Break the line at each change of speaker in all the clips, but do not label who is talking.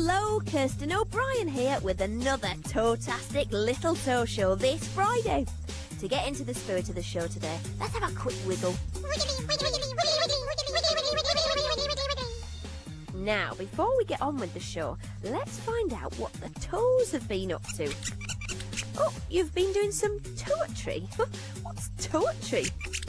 Hello, Kirsten O'Brien here with another Toe-tastic Little Toe Show this Friday. To get into the spirit of the show today, let's have a quick wiggle. Now, before we get on with the show, let's find out what the toes have been up to. Oh, you've been doing some toetry. What's toetry?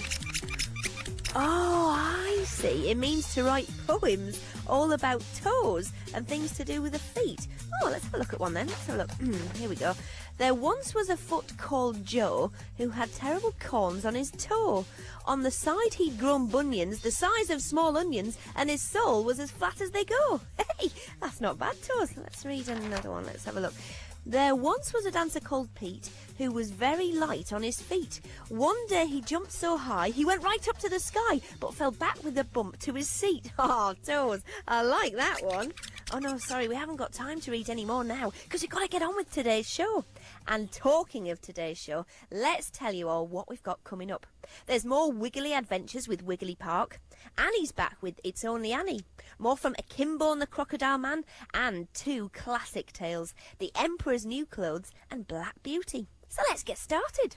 Oh, I see. It means to write poems all about toes and things to do with the feet. Oh, let's have a look at one then. Let's have a look. Here we go. There once was a foot called Joe who had terrible corns on his toe. On the side he'd grown bunions the size of small onions, and his sole was as flat as they go. Hey, that's not bad, toes. Let's read another one. Let's have a look. There once was a dancer called Pete who was very light on his feet. One day he jumped so high he went right up to the sky, but fell back with a bump to his seat. Oh, toes, I like that one. Oh no, sorry, we haven't got time to read any more now because we've got to get on with today's show. And talking of today's show, let's tell you all what we've got coming up. There's more wiggly adventures with Wiggly Park. Annie's back with It's Only Annie. More from Akimbo and the Crocodile Man, and 2 classic tales, The Emperor's New Clothes and Black Beauty. So let's get started.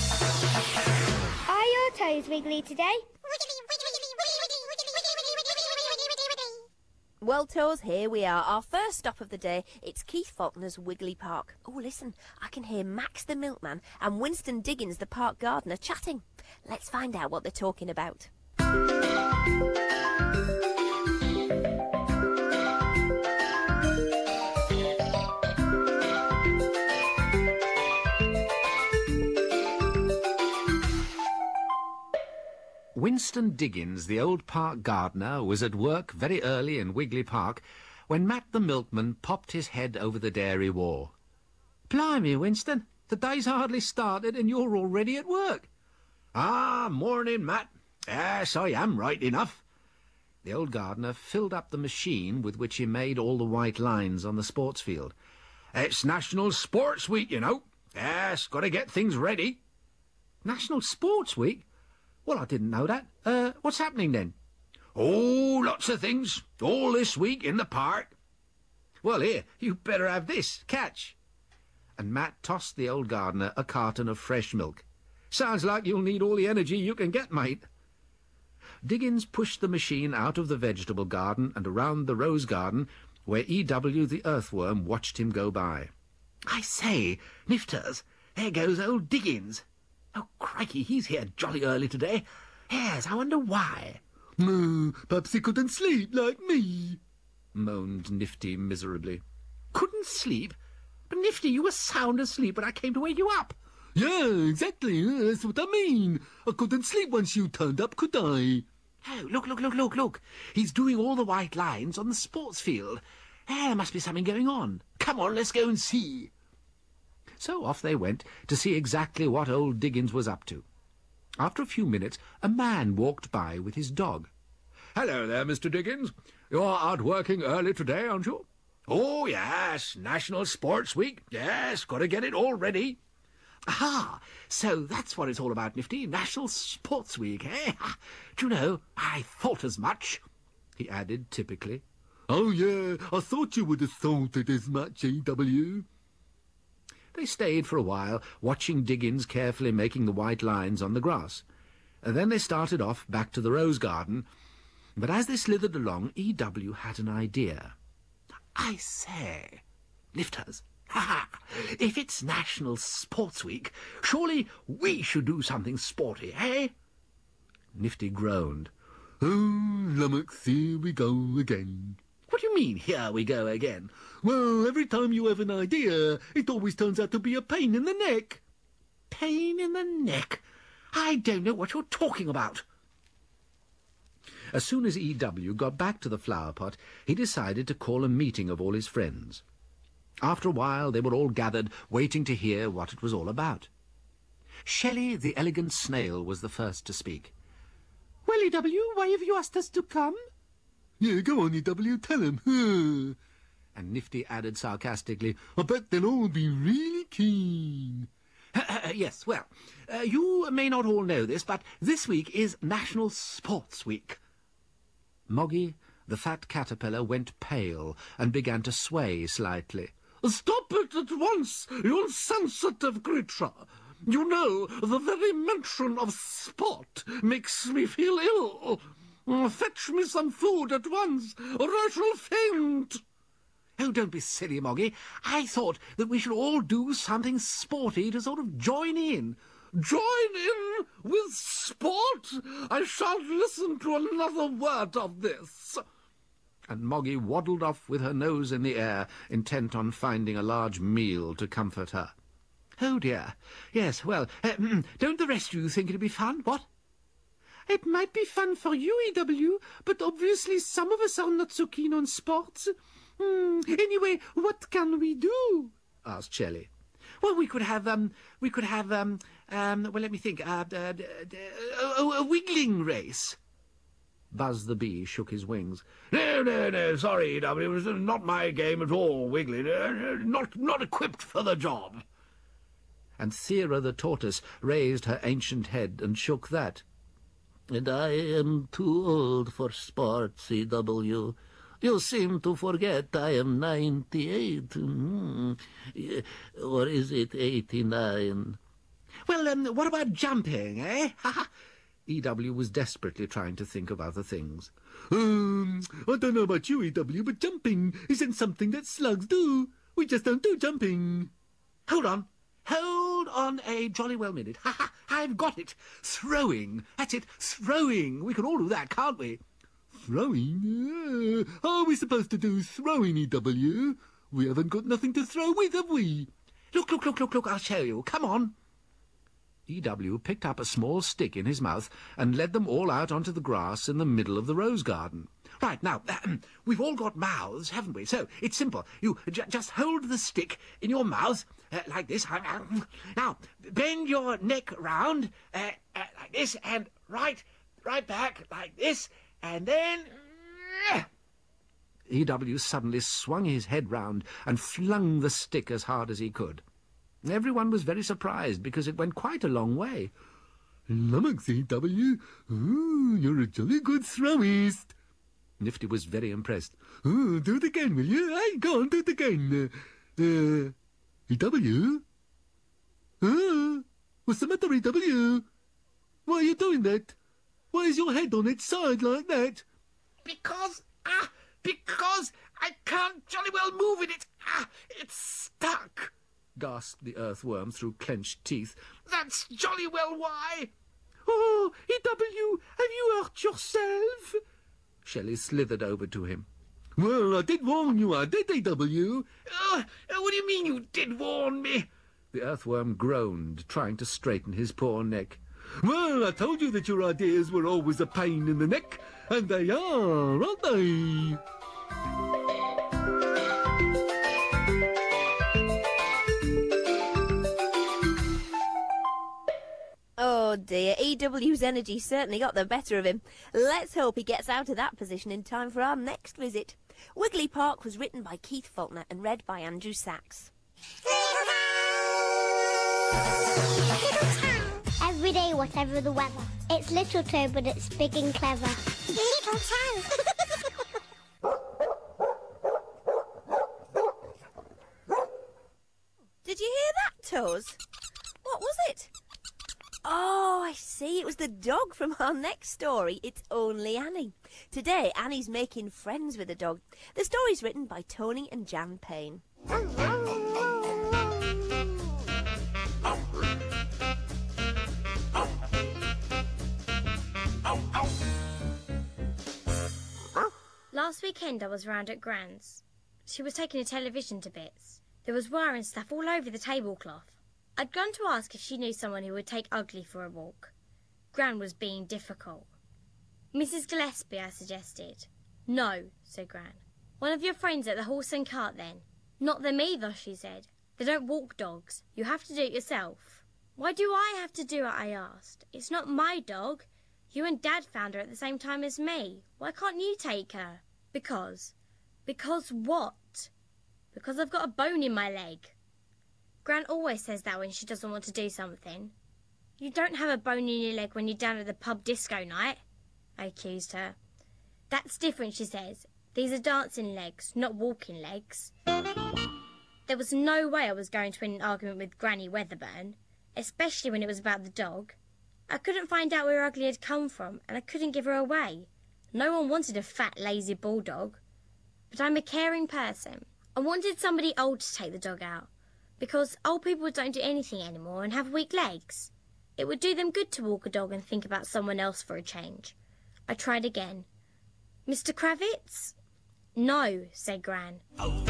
Are your toes wiggly today?
Well, toes, here we are. Our first stop of the day, it's Keith Faulkner's Wiggly Park. Oh, listen, I can hear Max the milkman and Winston Diggins the park gardener chatting. Let's find out what they're talking about.
Winston Diggins, the old park gardener, was at work very early in Wiggly Park when Matt the milkman popped his head over the dairy wall. "Blimey, Winston, the day's hardly started and you're already at work."
"Ah, morning, Matt. Yes, I am right enough."
The old gardener filled up the machine with which he made all the white lines on the sports field.
"It's National Sports Week, you know. Yes, got to get things ready."
National Sports Week? Well, I didn't know that. What's happening then?
"Oh, lots of things. All this week in the park."
"Well, here, you better have this. Catch." And Matt tossed the old gardener a carton of fresh milk. "Sounds like you'll need all the energy you can get, mate." Diggins pushed the machine out of the vegetable garden and around the rose garden, where E.W. the earthworm watched him go by.
"I say, Nifters, there goes old Diggins. Oh, crikey, he's here jolly early today. Yes, I wonder why."
Perhaps he couldn't sleep like me,"
moaned Nifty miserably.
"Couldn't sleep? But, Nifty, you were sound asleep when I came to wake you up."
"Yeah, exactly. That's what I mean. I couldn't sleep once you turned up, could I?"
"Oh, look. He's doing all the white lines on the sports field. There must be something going on. Come on, let's go and see."
So off they went to see exactly what old Diggins was up to. After a few minutes, a man walked by with his dog.
"Hello there, Mr. Diggins. You're out working early today, aren't you?"
"Oh, yes, National Sports Week. Yes, got to get it all ready." "Aha, so that's what it's all about, Nifty. National Sports Week, eh? Do you know, I thought as much," he added typically.
"Oh, yeah, I thought you would have thought it as much, E.W.
They stayed for a while, watching Diggins carefully making the white lines on the grass. Then they started off back to the rose garden, but as they slithered along, E.W. had an idea.
"I say, Lifters, if it's National Sports Week, surely we should do something sporty, eh?"
Nifty groaned.
"Oh, lummox, here we go again."
"What do you mean, here we go again?"
"Well, every time you have an idea, it always turns out to be a pain in the neck."
"Pain in the neck? I don't know what you're talking about."
As soon as E.W. got back to the flower pot, he decided to call a meeting of all his friends. After a while, they were all gathered, waiting to hear what it was all about. Shelley, the elegant snail, was the first to speak.
"Well, E.W., why have you asked us to come?"
"Yeah, go on, E.W., tell him."
And Nifty added sarcastically,
"I bet they'll all be really keen."
"Yes, well, you may not all know this, but this week is National Sports Week."
Moggy, The fat caterpillar went pale and began to sway slightly.
Stop it at once, you insensitive creature. You know, the very mention of sport makes me feel ill. Fetch me some food at once, or I shall faint.
Oh, don't be silly, Moggy. I thought that we should all do something sporty to sort of join in.
Join in with sport? I shan't listen to another word of this.
And Moggy waddled off with her nose in the air, intent on finding a large meal to comfort her. Oh, dear. Yes, well, don't the rest of you think it'd be fun, what?
It might be fun for you, E.W., but obviously some of us are not so keen on sports. Anyway, what can we do?
Asked Shelley. Well, we could have, well, let me think, a wiggling race. Buzz the Bee shook his wings.
No, sorry, E.W., it was not my game at all, wiggling. Not equipped for the job.
And Thera the Tortoise raised her ancient head and shook that.
And I am too old for sports, E.W. You seem to forget I am 98. Or is it 89?
Well, what about jumping, eh? E.W. was desperately trying to think of other things.
I don't know about you, E.W., but jumping isn't something that slugs do. We just don't do jumping.
Hold on a jolly well minute. I've got it. Throwing. That's it, throwing. We can all do that, can't we?
Throwing? How are we supposed to do throwing, E.W.? We haven't got nothing to throw with, have we?
Look, I'll show you. Come on. E.W. picked up a small stick in his mouth and led them all out onto the grass in the middle of the rose garden. Right, now, we've all got mouths, haven't we? So, it's simple. You just hold the stick in your mouth, like this. Now, bend your neck round, like this, and right back, like this, and then... E.W. suddenly swung his head round and flung the stick as hard as he could. Everyone was very surprised, because it went quite a long way.
Lummox, E.W. You're a jolly good throweist.
Nifty was very impressed.
Do it again, will you? Hey, go on, do it again. E.W.? What's the matter, E.W.? Why are you doing that? Why is your head on its side like that?
Because I can't jolly well move in it. It's stuck,
gasped the earthworm through clenched teeth.
That's jolly well why.
Oh, E.W., have you hurt yourself?
Shelley slithered over to him.
Well, I did warn you, I did, E.W.
What do you mean you did warn me?
The earthworm groaned, trying to straighten his poor neck.
Well, I told you that your ideas were always a pain in the neck, and they are, aren't they?
Oh dear, EW's energy certainly got the better of him. Let's hope he gets out of that position in time for our next visit. Wiggly Park was written by Keith Faulkner and read by Andrew Sachs.
Every day, whatever the weather. It's Little Toe, but it's big and clever. Little Toe.
Did you hear that, Toes? What was it? Oh, I see. It was the dog from our next story, It's Only Annie. Today, Annie's making friends with a dog. The story's written by Tony and Jan Payne.
Last weekend I was round at Gran's. She was taking a television to bits. There was wire and stuff all over the tablecloth. I'd gone to ask if she knew someone who would take Ugly for a walk. Gran was being difficult. Mrs. Gillespie, I suggested. No, said Gran. One of your friends at the horse and cart, then. Not them either, she said. They don't walk dogs. You have to do it yourself. Why do I have to do it, I asked. It's not my dog. You and Dad found her at the same time as me. Why can't you take her? Because. Because what? Because I've got a bone in my leg. Gran always says that when she doesn't want to do something. You don't have a bone in your leg when you're down at the pub disco night, I accused her. That's different, she says. These are dancing legs, not walking legs. There was no way I was going to win an argument with Granny Weatherburn, especially when it was about the dog. I couldn't find out where Ugly had come from, and I couldn't give her away. No one wanted a fat, lazy bulldog. But I'm a caring person. I wanted somebody old to take the dog out, because old people don't do anything anymore and have weak legs. It would do them good to walk a dog and think about someone else for a change. I tried again. Mr. Kravitz? No, said Gran.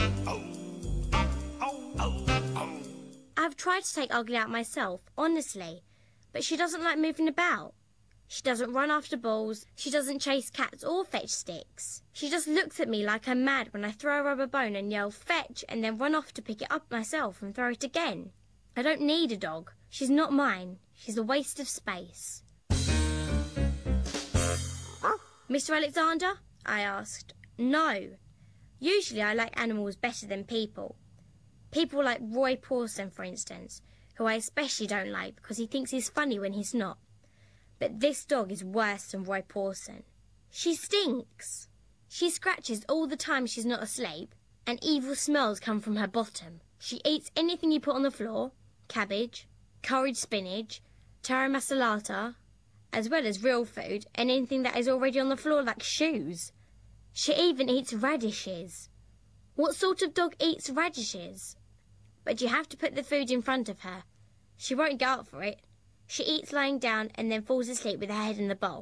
I've tried to take Ugly out myself, honestly, but she doesn't like moving about. She doesn't run after balls, she doesn't chase cats or fetch sticks. She just looks at me like I'm mad when I throw a rubber bone and yell fetch and then run off to pick it up myself and throw it again. I don't need a dog. She's not mine. She's a waste of space. Mr. Alexander? I asked. No. Usually I like animals better than people. People like Roy Pawson, for instance, who I especially don't like because he thinks he's funny when he's not. But this dog is worse than Roy Pawson. She stinks. She scratches all the time she's not asleep, and evil smells come from her bottom. She eats anything you put on the floor, cabbage, curried spinach, tara masalata, as well as real food and anything that is already on the floor like shoes. She even eats radishes. What sort of dog eats radishes? But you have to put the food in front of her. She won't go up for it. She eats lying down and then falls asleep with her head in the bowl.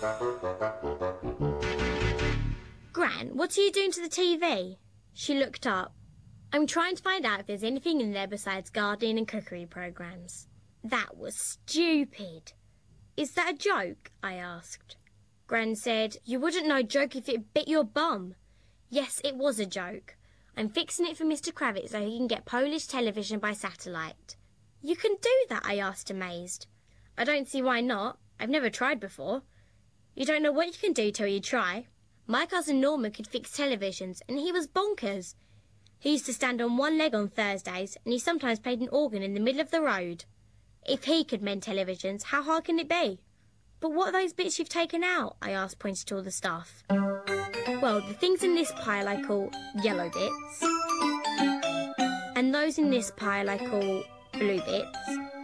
Gran, what are you doing to the TV? She looked up. I'm trying to find out if there's anything in there besides gardening and cookery programmes. That was stupid. Is that a joke? I asked. Gran said, you wouldn't know a joke if it bit your bum. Yes, it was a joke. I'm fixing it for Mr. Kravitz so he can get Polish television by satellite. You can do that? I asked, amazed. I don't see why not. I've never tried before. You don't know what you can do till you try. My cousin Norman could fix televisions, and he was bonkers. He used to stand on one leg on Thursdays, and he sometimes played an organ in the middle of the road. If he could mend televisions, how hard can it be? But what are those bits you've taken out? I asked, pointing to all the stuff. Well, the things in this pile I call yellow bits, and those in this pile I call blue bits.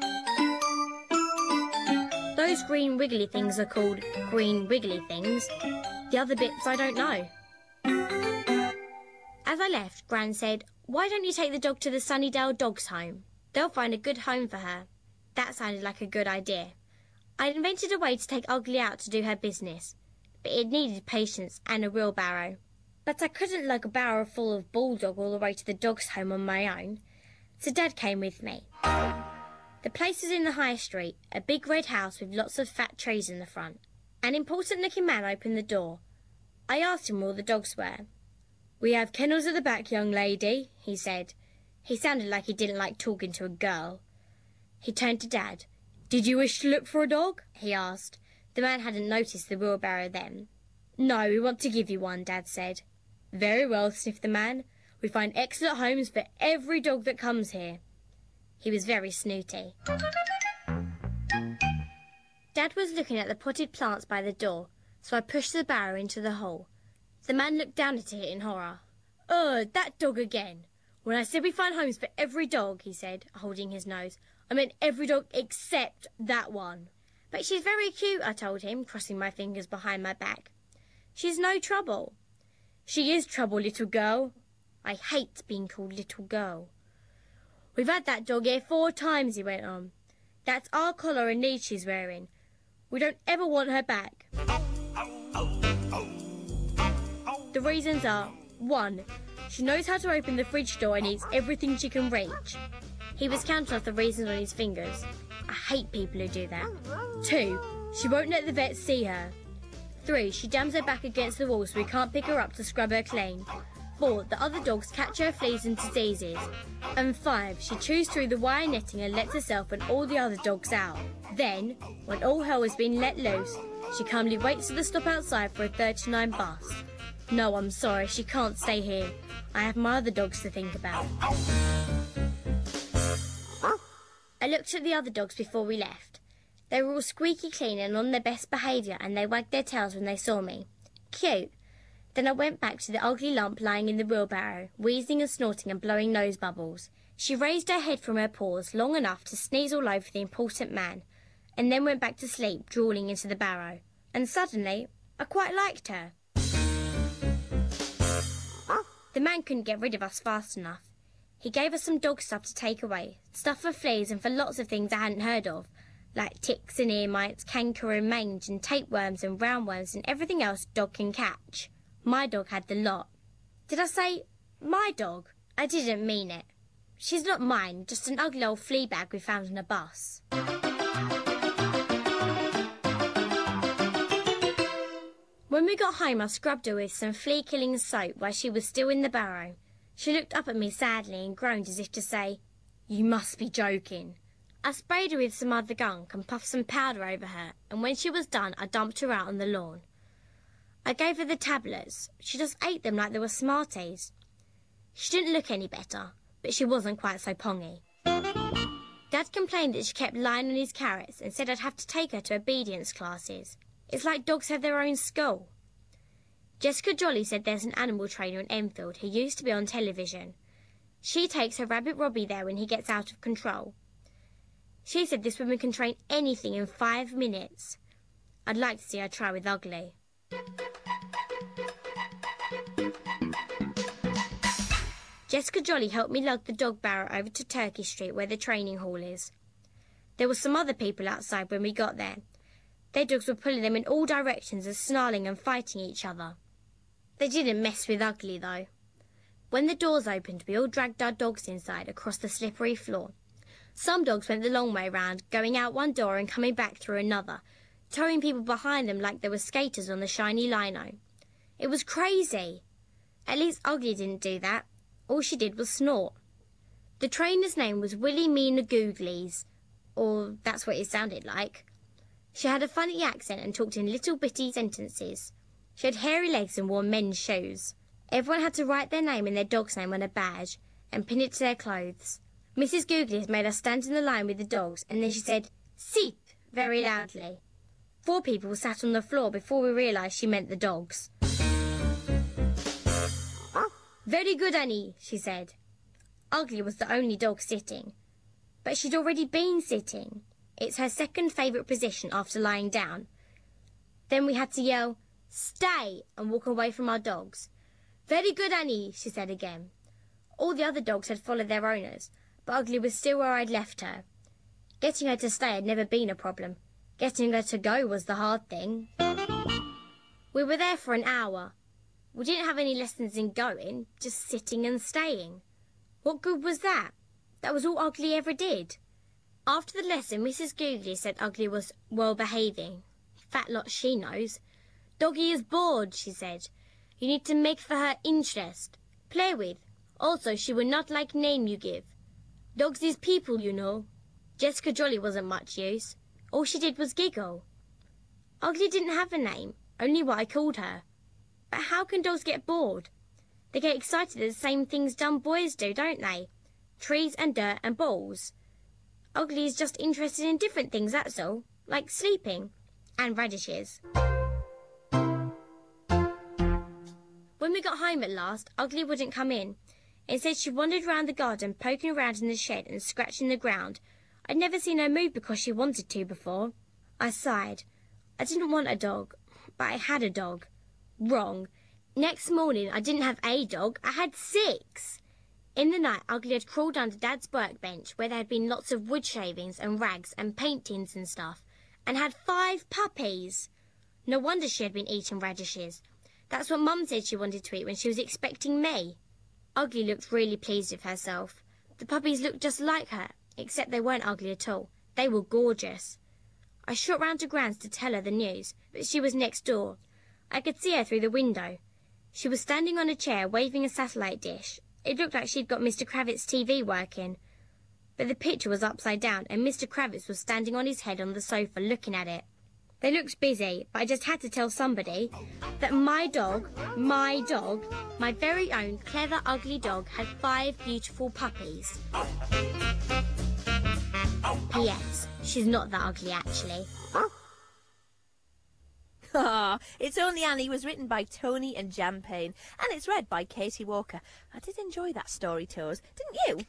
Those green wiggly things are called green wiggly things. The other bits I don't know. As I left, Gran said, why don't you take the dog to the Sunnydale Dogs Home? They'll find a good home for her. That sounded like a good idea. I'd invented a way to take Ugly out to do her business, but it needed patience and a wheelbarrow. But I couldn't lug a barrow full of bulldog all the way to the dog's home on my own, so Dad came with me. The place was in the high street, a big red house with lots of fat trees in the front. An important-looking man opened the door. I asked him where all the dogs were. We have kennels at the back, young lady, he said. He sounded like he didn't like talking to a girl. He turned to Dad. Did you wish to look for a dog? He asked. The man hadn't noticed the wheelbarrow then. No, we want to give you one, Dad said. Very well, sniffed the man. We find excellent homes for every dog that comes here. He was very snooty. Dad was looking at the potted plants by the door, so I pushed the barrow into the hole. The man looked down at it in horror. Ugh, that dog again. When I said we find homes for every dog, he said, holding his nose, I meant every dog except that one. But she's very cute, I told him, crossing my fingers behind my back. She's no trouble. She is trouble, little girl. I hate being called little girl. We've had that dog here 4 times, he went on. That's our collar and lead she's wearing. We don't ever want her back. The reasons are, 1, she knows how to open the fridge door and eats everything she can reach. He was counting off the reasons on his fingers. I hate people who do that. 2, she won't let the vet see her. 3, she jams her back against the wall so we can't pick her up to scrub her clean. 4, the other dogs catch her fleas and diseases. And 5, she chews through the wire netting and lets herself and all the other dogs out. Then, when all hell has been let loose, she calmly waits at the stop outside for a 39 bus. No, I'm sorry, she can't stay here. I have my other dogs to think about. I looked at the other dogs before we left. They were all squeaky clean and on their best behaviour, and they wagged their tails when they saw me. Cute, Then I went back to the ugly lump lying in the wheelbarrow, wheezing and snorting and blowing nose bubbles. She raised her head from her paws long enough to sneeze all over the important man, and then went back to sleep, drooling into the barrow. And suddenly, I quite liked her. The man couldn't get rid of us fast enough. He gave us some dog stuff to take away, stuff for fleas and for lots of things I hadn't heard of, like ticks and ear mites, canker and mange, and tapeworms and roundworms and everything else a dog can catch. My dog had the lot. Did I say my dog? I didn't mean it. She's not mine, just an ugly old flea bag we found on a bus. When we got home, I scrubbed her with some flea-killing soap while she was still in the barrow. She looked up at me sadly and groaned as if to say, "You must be joking." I sprayed her with some other gunk and puffed some powder over her, and when she was done, I dumped her out on the lawn. I gave her the tablets. She just ate them like they were Smarties. She didn't look any better, but she wasn't quite so pongy. Dad complained that she kept lying on his carrots and said I'd have to take her to obedience classes. It's like dogs have their own school. Jessica Jolly said there's an animal trainer in Enfield who used to be on television. She takes her rabbit Robbie there when he gets out of control. She said this woman can train anything in 5 minutes. I'd like to see her try with Ugly. Jessica Jolly helped me lug the dog barrow over to Turkey Street where the training hall is. There were some other people outside when we got there. Their dogs were pulling them in all directions and snarling and fighting each other. They didn't mess with Ugly, though. When the doors opened, we all dragged our dogs inside across the slippery floor. Some dogs went the long way round, going out one door and coming back through another, towing people behind them like they were skaters on the shiny lino. It was crazy. At least Ugly didn't do that. All she did was snort. The trainer's name was Willie Meena Googlies, or that's what it sounded like. She had a funny accent and talked in little bitty sentences. She had hairy legs and wore men's shoes. Everyone had to write their name and their dog's name on a badge and pin it to their clothes. Mrs. Googlies made us stand in the line with the dogs, and then she said, "Sit," very loudly. 4 people sat on the floor before we realised she meant the dogs. "Very good, Annie," she said. Ugly was the only dog sitting. But she'd already been sitting. It's her second favourite position after lying down. Then we had to yell, "Stay," and walk away from our dogs. "Very good, Annie," she said again. All the other dogs had followed their owners, but Ugly was still where I'd left her. Getting her to stay had never been a problem. Getting her to go was the hard thing. We were there for an hour. We didn't have any lessons in going, just sitting and staying. What good was that? That was all Ugly ever did. After the lesson, Mrs. Googly said Ugly was well-behaving. Fat lot she knows. "Doggy is bored," she said. "You need to make for her interest. Play with. Also, she will not like name you give. Dogs is people, you know." Jessica Jolly wasn't much use. All she did was giggle. Ugly didn't have a name, only what I called her. But how can dogs get bored? They get excited at the same things dumb boys do, don't they? Trees and dirt and balls. Ugly is just interested in different things, that's all. Like sleeping. And radishes. When we got home at last, Ugly wouldn't come in. Instead, she wandered round the garden, poking around in the shed and scratching the ground. I'd never seen her move because she wanted to before. I sighed. I didn't want a dog, but I had a dog. Wrong. Next morning, I didn't have a dog, I had 6. In the night, Ugly had crawled under Dad's workbench, where there had been lots of wood shavings and rags and paint tins and stuff, and had 5 puppies. No wonder she had been eating radishes. That's what Mum said she wanted to eat when she was expecting me. Ugly looked really pleased with herself. The puppies looked just like her, except they weren't ugly at all. They were gorgeous. I shot round to Gran's to tell her the news, but she was next door. I could see her through the window. She was standing on a chair, waving a satellite dish. It looked like she'd got Mr. Kravitz' TV working. But the picture was upside down, and Mr. Kravitz was standing on his head on the sofa looking at it. They looked busy, but I just had to tell somebody that my dog, my very own clever, ugly dog, had 5 beautiful puppies. P.S. She's not that ugly, actually.
Ah, It's Only Annie was written by Tony and Jan Payne, and it's read by Katie Walker. I did enjoy that story, Toes, didn't you?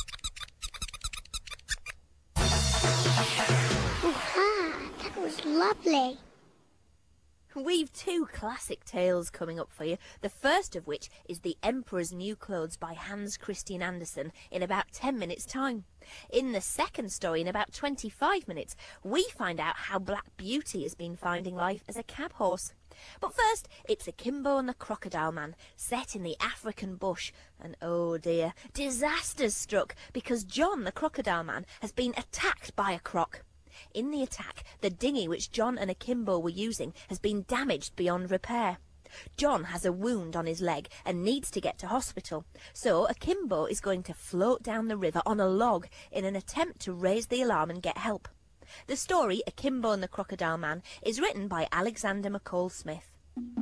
Ah, that was lovely.
We've two classic tales coming up for you, the first of which is The Emperor's New Clothes by Hans Christian Andersen in about 10 minutes' time. In the second story, in about 25 minutes, we find out how Black Beauty has been finding life as a cab horse. But first, it's Akimbo and the Crocodile Man, set in the African bush. And oh dear, disaster's struck because John the Crocodile Man has been attacked by a croc. In the attack, the dinghy which John and Akimbo were using has been damaged beyond repair. John has a wound on his leg and needs to get to hospital, so Akimbo is going to float down the river on a log in an attempt to raise the alarm and get help. The story, Akimbo and the Crocodile Man, is written by Alexander McCall Smith.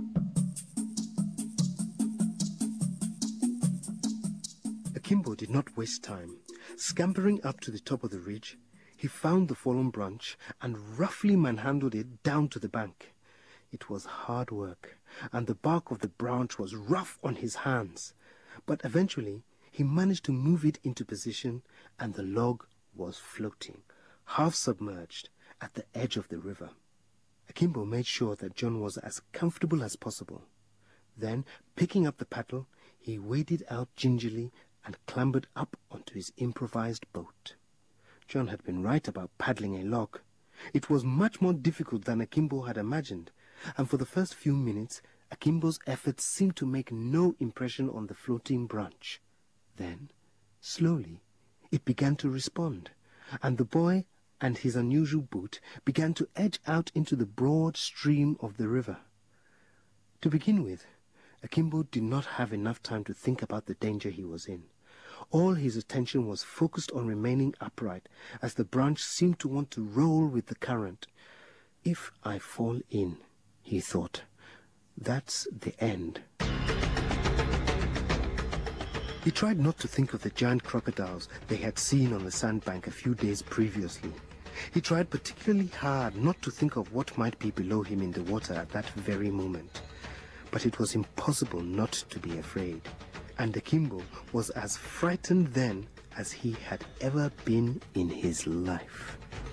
Akimbo did not waste time. Scampering up to the top of the ridge, he found the fallen branch and roughly manhandled it down to the bank. It was hard work, and the bark of the branch was rough on his hands. But eventually, he managed to move it into position, and the log was floating, half submerged, at the edge of the river. Akimbo made sure that John was as comfortable as possible. Then, picking up the paddle, he waded out gingerly and clambered up onto his improvised boat. John had been right about paddling a log. It was much more difficult than Akimbo had imagined, and for the first few minutes, Akimbo's efforts seemed to make no impression on the floating branch. Then, slowly, it began to respond, and the boy and his unusual boat began to edge out into the broad stream of the river. To begin with, Akimbo did not have enough time to think about the danger he was in. All his attention was focused on remaining upright, as the branch seemed to want to roll with the current. If I fall in, he thought, that's the end. He tried not to think of the giant crocodiles they had seen on the sandbank a few days previously. He tried particularly hard not to think of what might be below him in the water at that very moment. But it was impossible not to be afraid. And Akimbo was as frightened then as he had ever been in his life.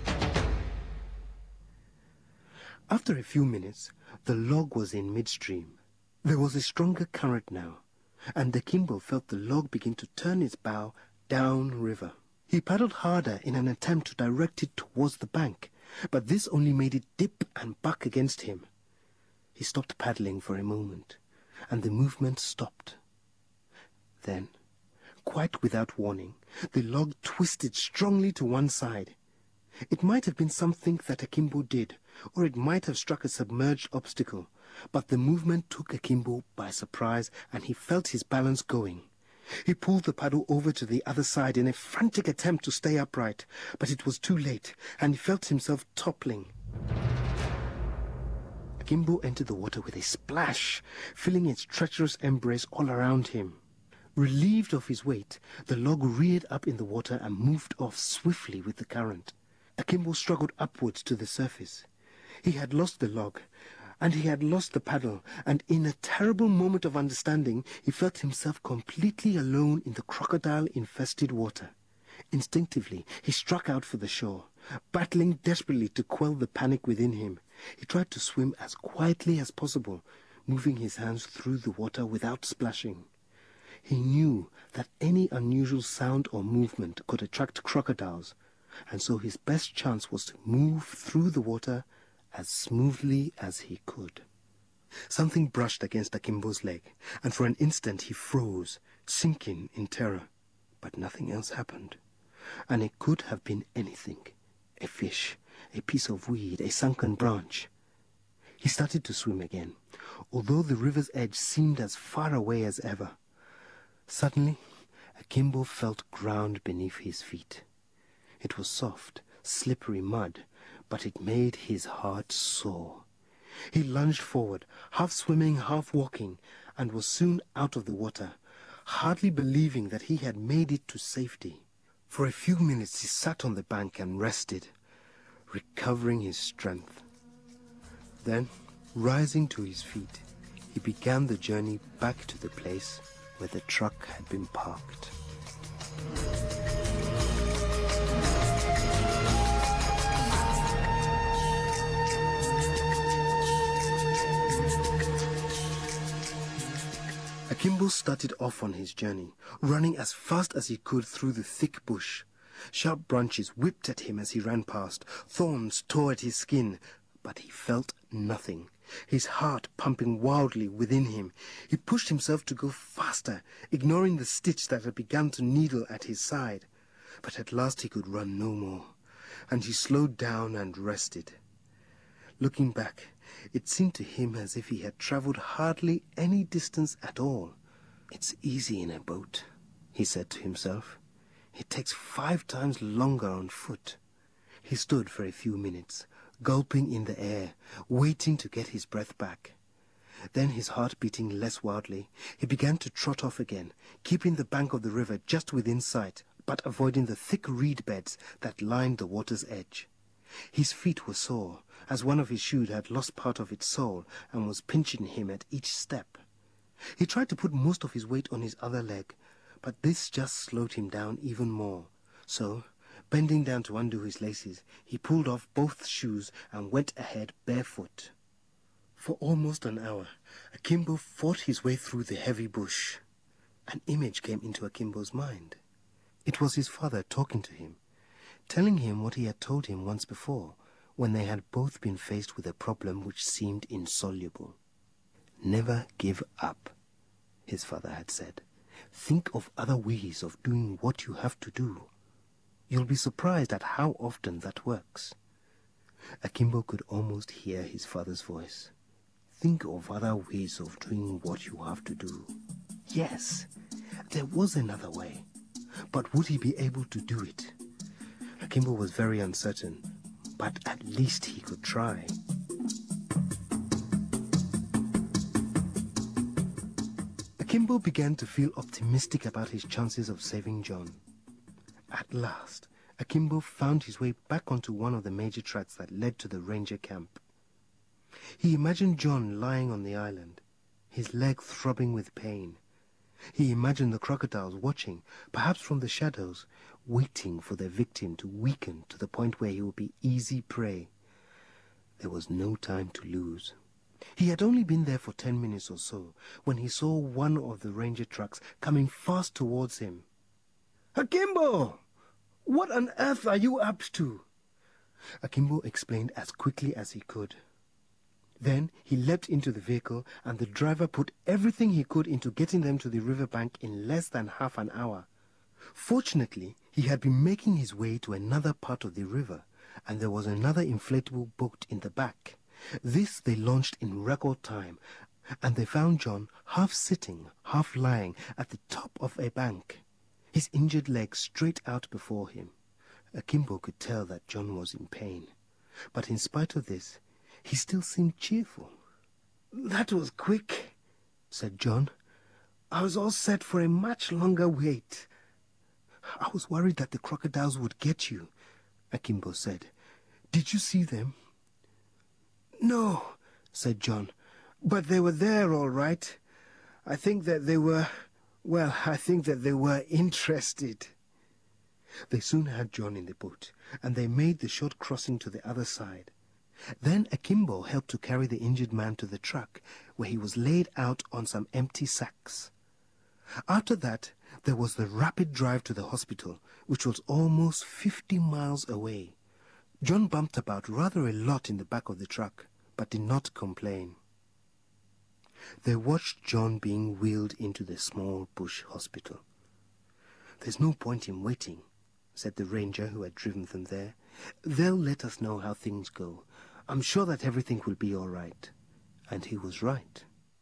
After a few minutes, the log was in midstream. There was a stronger current now, and Akimbo felt the log begin to turn its bow downriver. He paddled harder in an attempt to direct it towards the bank, but this only made it dip and buck against him. He stopped paddling for a moment, and the movement stopped. Then, quite without warning, the log twisted strongly to one side. It might have been something that Akimbo did, or it might have struck a submerged obstacle, but the movement took Akimbo by surprise, and he felt his balance going. He pulled the paddle over to the other side in a frantic attempt to stay upright, but it was too late, and he felt himself toppling. Akimbo entered the water with a splash, filling its treacherous embrace all around him. Relieved of his weight, the log reared up in the water and moved off swiftly with the current. Akimbo struggled upwards to the surface. He had lost the log, and he had lost the paddle, and in a terrible moment of understanding, he felt himself completely alone in the crocodile-infested water. Instinctively, he struck out for the shore, battling desperately to quell the panic within him. He tried to swim as quietly as possible, moving his hands through the water without splashing. He knew that any unusual sound or movement could attract crocodiles, and so his best chance was to move through the water as smoothly as he could. Something brushed against Akimbo's leg, and for an instant he froze, sinking in terror. But nothing else happened, and it could have been anything. A fish, a piece of weed, a sunken branch. He started to swim again, although the river's edge seemed as far away as ever. Suddenly, Akimbo felt ground beneath his feet. It was soft, slippery mud, but it made his heart soar. He lunged forward, half swimming, half walking, and was soon out of the water, hardly believing that he had made it to safety. For a few minutes he sat on the bank and rested, recovering his strength. Then Rising to his feet, he began the journey back to the place where the truck had been parked. Akimbo started off on his journey, running as fast as he could through the thick bush. Sharp branches whipped at him as he ran past. Thorns tore at his skin, but he felt nothing. His heart pumping wildly within him, he pushed himself to go faster, ignoring the stitch that had begun to needle at his side. But at last he could run no more, and he slowed down and rested. Looking back, it seemed to him as if he had travelled hardly any distance at all. "It's easy in a boat," he said to himself. "It takes 5 times longer on foot." He stood for a few minutes, gulping in the air, waiting to get his breath back. Then, his heart beating less wildly, he began to trot off again, keeping the bank of the river just within sight, but avoiding the thick reed beds that lined the water's edge. His feet were sore, as one of his shoes had lost part of its sole and was pinching him at each step. He tried to put most of his weight on his other leg, but this just slowed him down even more. So, bending down to undo his laces, he pulled off both shoes and went ahead barefoot. For almost an hour, Akimbo fought his way through the heavy bush. An image came into Akimbo's mind. It was his father talking to him, telling him what he had told him once before, when they had both been faced with a problem which seemed insoluble. "Never give up," his father had said. "Think of other ways of doing what you have to do. You'll be surprised at how often that works." Akimbo could almost hear his father's voice. Think of other ways of doing what you have to do. Yes, there was another way, but would he be able to do it? Akimbo was very uncertain, but at least he could try. Akimbo began to feel optimistic about his chances of saving John. At last, Akimbo found his way back onto one of the major tracks that led to the ranger camp. He imagined John lying on the island, his leg throbbing with pain. He imagined the crocodiles watching, perhaps from the shadows, waiting for their victim to weaken to the point where he would be easy prey. There was no time to lose. He had only been there for 10 minutes or so when he saw one of the ranger trucks coming fast towards him. "Akimbo! What on earth are you up to?" Akimbo explained as quickly as he could. Then he leapt into the vehicle, and the driver put everything he could into getting them to the riverbank in less than half an hour. Fortunately, he had been making his way to another part of the river, and there was another inflatable boat in the back. This they launched in record time, and they found John half sitting, half lying at the top of a bank, his injured leg straight out before him. Akimbo could tell that John was in pain, but in spite of this, he still seemed cheerful. "That was quick," said John. "I was all set for a much longer wait." "I was worried that the crocodiles would get you," Akimbo said. "Did you see them?" "No," said John, "but they were there all right. I think that they were interested." They soon had John in the boat, and they made the short crossing to the other side. Then Akimbo helped to carry the injured man to the truck, where he was laid out on some empty sacks. After that, there was the rapid drive to the hospital, which was almost 50 miles away. John bumped about rather a lot in the back of the truck, but did not complain. They watched John being wheeled into the small bush hospital. "There's no point in waiting," said the ranger who had driven them there. "They'll let us know how things go. I'm sure that everything will be all right." And he was right.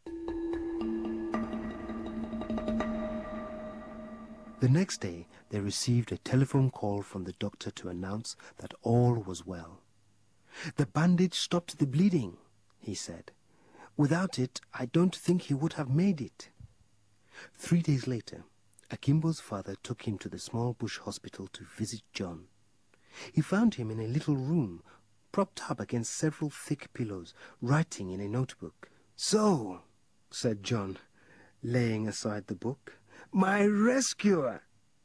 The next day, they received a telephone call from the doctor to announce that all was well. "The bandage stopped the bleeding," he said. "Without it, I don't think he would have made it." 3 days later, Akimbo's father took him to the small bush hospital to visit John. He found him in a little room, propped up against several thick pillows, writing in a notebook. "So," said John, laying aside the book, "my rescuer."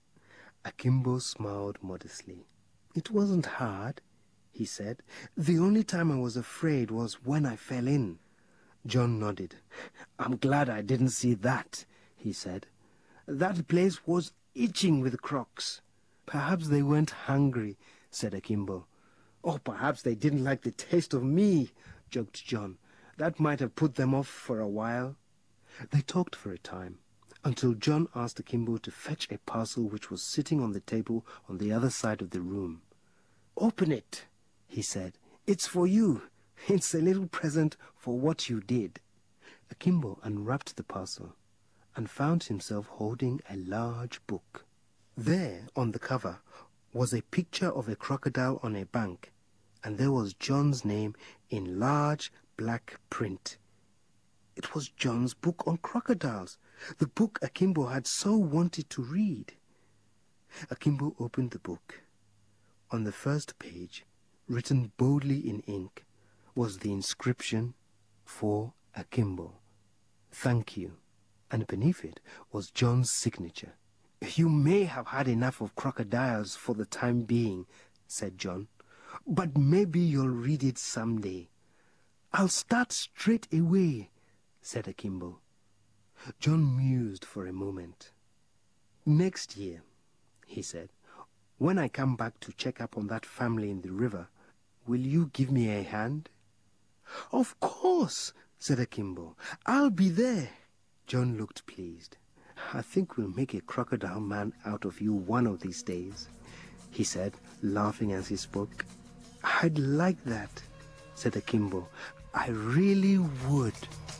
Akimbo smiled modestly. "It wasn't hard," he said. "The only time I was afraid was when I fell in." John nodded. "I'm glad I didn't see that," he said. "That place was itching with crocs." "Perhaps they weren't hungry," said Akimbo. "Or perhaps they didn't like the taste of me," joked John. "That might have put them off for a while." They talked for a time, until John asked Akimbo to fetch a parcel which was sitting on the table on the other side of the room. "Open it," he said. "It's for you. It's a little present for what you did." Akimbo unwrapped the parcel and found himself holding a large book. There, on the cover, was a picture of a crocodile on a bank, and there was John's name in large black print. It was John's book on crocodiles, the book Akimbo had so wanted to read. Akimbo opened the book. On the first page, written boldly in ink, was the inscription, "For Akimbo. Thank you." And beneath it was John's signature. "You may have had enough of crocodiles for the time being," said John, "but maybe you'll read it someday." "I'll start straight away," said Akimbo. John mused for a moment. "Next year," he said, "when I come back to check up on that family in the river, will you give me a hand?" "Of course," said Akimbo. "I'll be there." John looked pleased. "I think we'll make a crocodile man out of you one of these days," he said, laughing as he spoke. "I'd like that," said Akimbo. "I really would."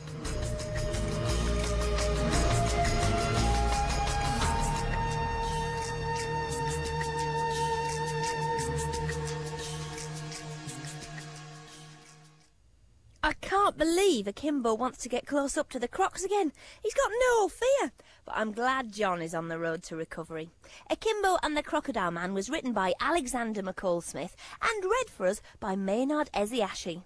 I can't believe Akimbo wants to get close up to the crocs again. He's got no fear. But I'm glad John is on the road to recovery. Akimbo and the Crocodile Man was written by Alexander McCall Smith and read for us by Maynard Eziashi.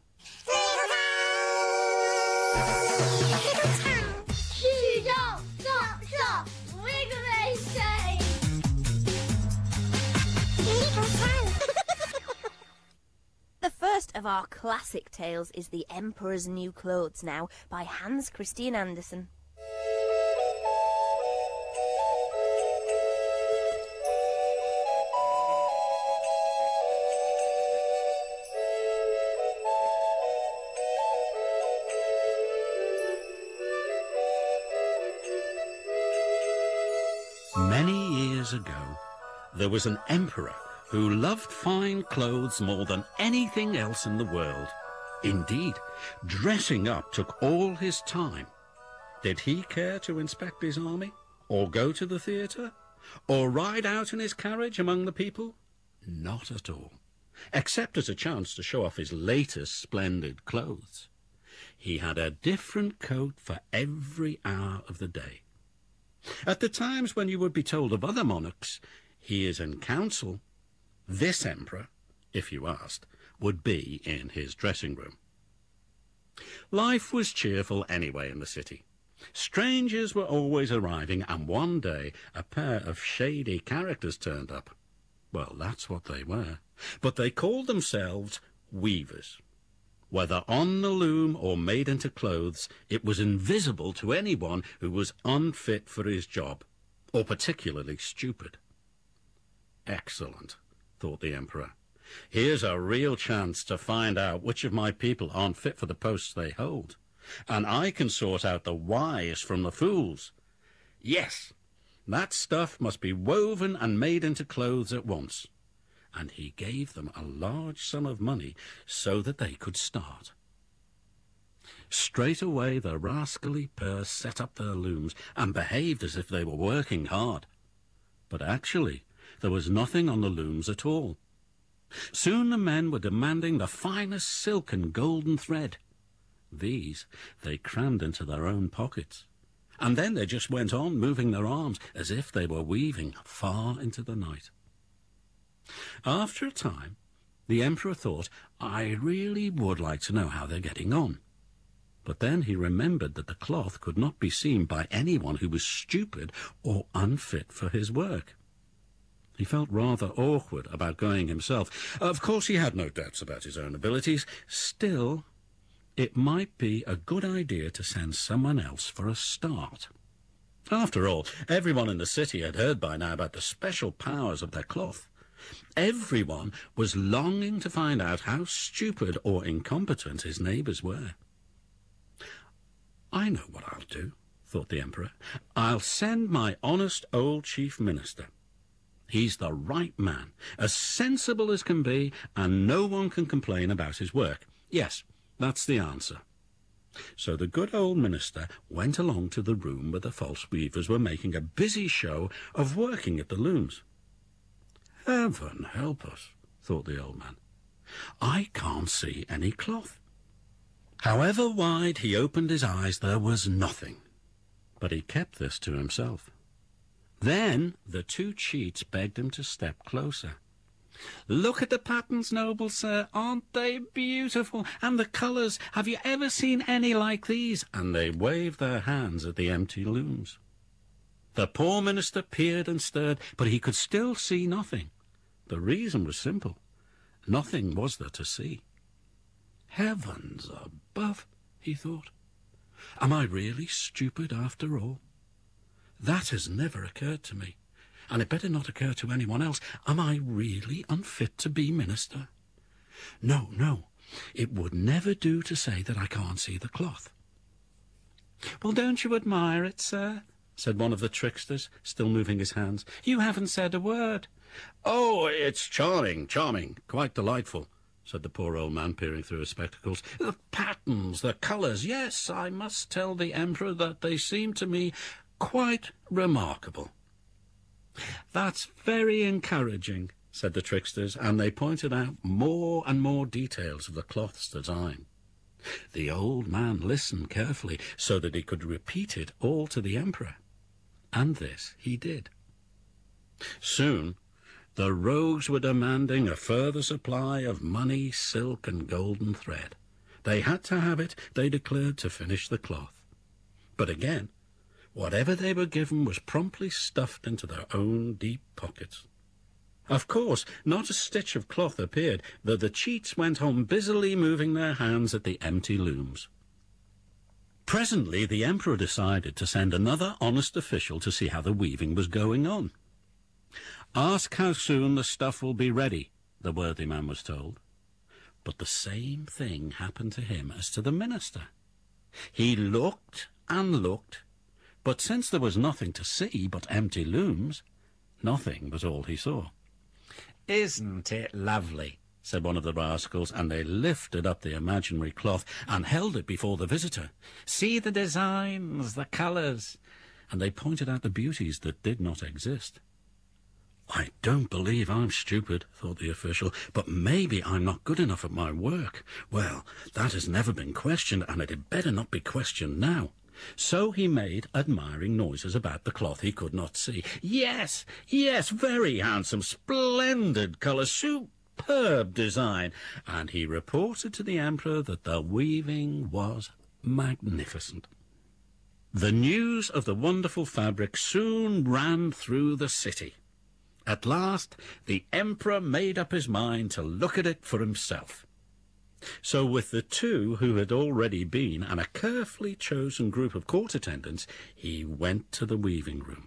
Stop! Wiggle they say!
The first of our classic tales is The Emperor's New Clothes now by Hans Christian Andersen.
Many years ago, there was an emperor who loved fine clothes more than anything else in the world. Indeed, dressing up took all his time. Did he care to inspect his army, or go to the theatre, or ride out in his carriage among the people? Not at all, except as a chance to show off his latest splendid clothes. He had a different coat for every hour of the day. At the times when you would be told of other monarchs, "He is in council," this emperor, if you asked, would be in his dressing room. Life was cheerful anyway in the city. Strangers were always arriving, and one day a pair of shady characters turned up. Well, that's what they were. But they called themselves weavers. Whether on the loom or made into clothes, it was invisible to anyone who was unfit for his job, or particularly stupid. Excellent, thought the emperor. Here's a real chance to find out which of my people aren't fit for the posts they hold, and I can sort out the wise from the fools. Yes, that stuff must be woven and made into clothes at once. And he gave them a large sum of money so that they could start. Straight away the rascally pair set up their looms and behaved as if they were working hard. But actually there was nothing on the looms at all. Soon the men were demanding the finest silk and golden thread. These they crammed into their own pockets, and then they just went on moving their arms as if they were weaving far into the night. After a time, The Emperor thought, I really would like to know how they're getting on. But then he remembered that the cloth could not be seen by anyone who was stupid or unfit for his work. He felt rather awkward about going himself. Of course, he had no doubts about his own abilities. Still, it might be a good idea to send someone else for a start. After all, everyone in the city had heard by now about the special powers of their cloth. Everyone was longing to find out how stupid or incompetent his neighbours were. I know what I'll do, thought the Emperor. I'll send my honest old chief minister. He's the right man, as sensible as can be, and no one can complain about his work. Yes, that's the answer. So the good old minister went along to the room where the false weavers were making a busy show of working at the looms. Heaven help us, thought the old man. I can't see any cloth. However wide he opened his eyes, there was nothing. But he kept this to himself. Then the two cheats begged him to step closer. Look at the patterns, noble sir. Aren't they beautiful? And the colours. Have you ever seen any like these? And they waved their hands at the empty looms. The poor minister peered and stirred, but he could still see nothing. The reason was simple. Nothing was there to see. Heavens above, he thought. Am I really stupid after all? That has never occurred to me, and it better not occur to anyone else. Am I really unfit to be minister? No, it would never do to say that I can't see the cloth. Well, don't you admire it, sir? Said one of the tricksters, still moving his hands. You haven't said a word. Oh, it's charming, quite delightful, said the poor old man, peering through his spectacles. The patterns, the colours, yes, I must tell the Emperor that they seem to me quite remarkable. That's very encouraging, said the tricksters, and they pointed out more and more details of the cloth's design. The old man listened carefully so that he could repeat it all to the Emperor, and this he did. Soon the rogues were demanding a further supply of money, silk, and golden thread. They had to have it, they declared, to finish the cloth. But again, whatever they were given was promptly stuffed into their own deep pockets. Of course, not a stitch of cloth appeared, though the cheats went on busily moving their hands at the empty looms. Presently the Emperor decided to send another honest official to see how the weaving was going on. Ask how soon the stuff will be ready, the worthy man was told. But the same thing happened to him as to the minister. He looked and looked, but since there was nothing to see but empty looms, nothing was all he saw. Isn't it lovely? Said one of the rascals, and they lifted up the imaginary cloth and held it before the visitor. See the designs, the colours, and they pointed out the beauties that did not exist. I don't believe I'm stupid, thought the official, but maybe I'm not good enough at my work. Well, that has never been questioned, and it had better not be questioned now. So he made admiring noises about the cloth he could not see. Yes, very handsome, splendid colour, superb design. And he reported to the Emperor that the weaving was magnificent. The news of the wonderful fabric soon ran through the city. At last, the Emperor made up his mind to look at it for himself. So with the two who had already been and a carefully chosen group of court attendants, he went to the weaving room.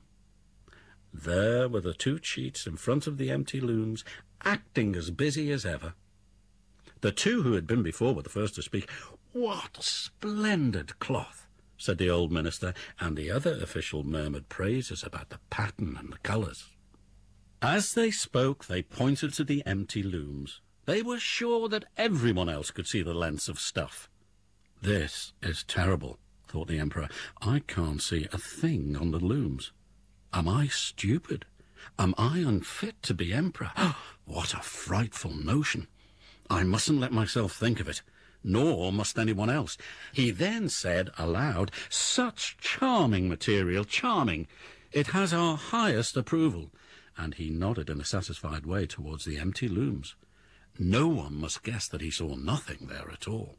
There were the two cheats in front of the empty looms, acting as busy as ever. The two who had been before were the first to speak. What splendid cloth, said the old minister, and the other official murmured praises about the pattern and the colours. As they spoke, they pointed to the empty looms. They were sure that everyone else could see the lengths of stuff. This is terrible, thought the Emperor. I can't see a thing on the looms. Am I stupid? Am I unfit to be Emperor? What a frightful notion. I mustn't let myself think of it, nor must anyone else. He then said aloud, Such charming material, charming. It has our highest approval. And he nodded in a satisfied way towards the empty looms. No one must guess that he saw nothing there at all.